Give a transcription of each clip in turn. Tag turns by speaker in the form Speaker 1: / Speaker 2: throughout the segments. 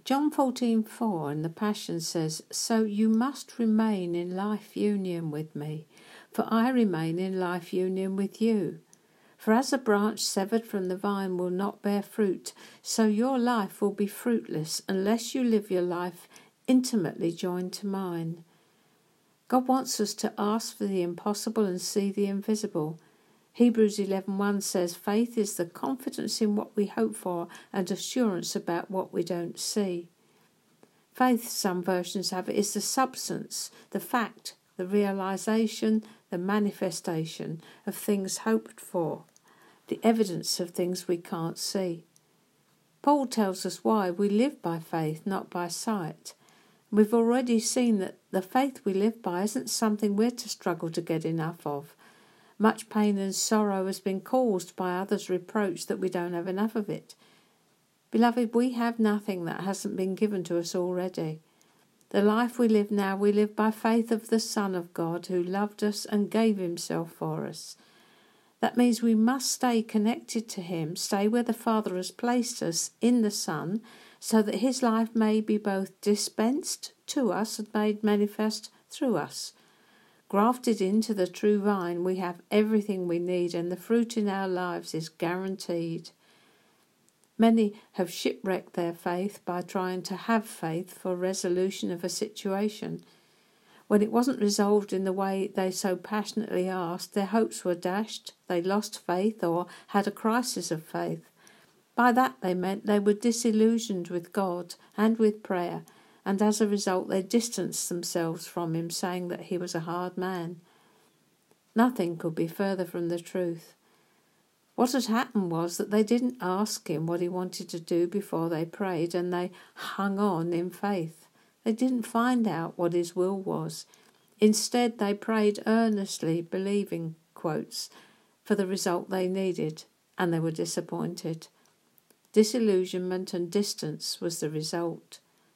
Speaker 1: John 14:4 in the Passion says, "So you must remain in life union with me, for I remain in life union with you. For as a branch severed from the vine will not bear fruit, so your life will be fruitless unless you live your life intimately joined to mine." God wants us to ask for the impossible and see the invisible. Hebrews 11:1 says, "Faith is the confidence in what we hope for and assurance about what we don't see." Faith, some versions have it, is the substance, the fact, the realization, the manifestation of things hoped for, the evidence of things we can't see. Paul tells us why we live by faith, not by sight. We've already seen that the faith we live by isn't something we're to struggle to get enough of. Much pain and sorrow has been caused by others' reproach that we don't have enough of it. Beloved, we have nothing that hasn't been given to us already. The life we live now, we live by faith of the Son of God who loved us and gave himself for us. That means we must stay connected to him, stay where the Father has placed us in the Son, so that his life may be both dispensed to us and made manifest through us. Grafted into the true vine, we have everything we need, and the fruit in our lives is guaranteed. Many have shipwrecked their faith by trying to have faith for resolution of a situation. When it wasn't resolved in the way they so passionately asked, their hopes were dashed, they lost faith or had a crisis of faith. By that they meant they were disillusioned with God and with prayer, and as a result they distanced themselves from him, saying that he was a hard man. Nothing could be further from the truth. What had happened was that they didn't ask him what he wanted to do before they prayed, and they hung on in faith. They didn't find out what his will was. Instead, they prayed earnestly, believing, quotes, for the result they needed, and they were disappointed. Disillusionment and distance was the result.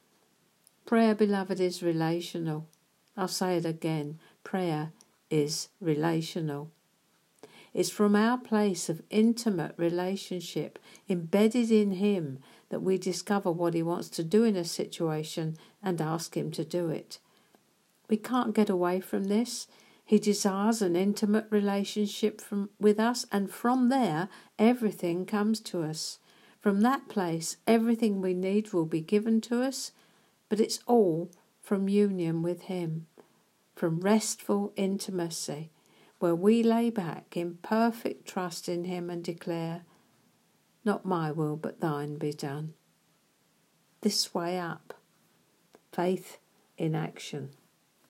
Speaker 1: Prayer, beloved, is relational. I'll say it again. Prayer is relational. It's from our place of intimate relationship, embedded in him, that we discover what he wants to do in a situation and ask him to do it. We can't get away from this. He desires an intimate relationship with us, and from there, everything comes to us. From that place, everything we need will be given to us, but it's all from union with him, from restful intimacy, where we lay back in perfect trust in him and declare, "Not my will, but thine be done." This way up. Faith in action.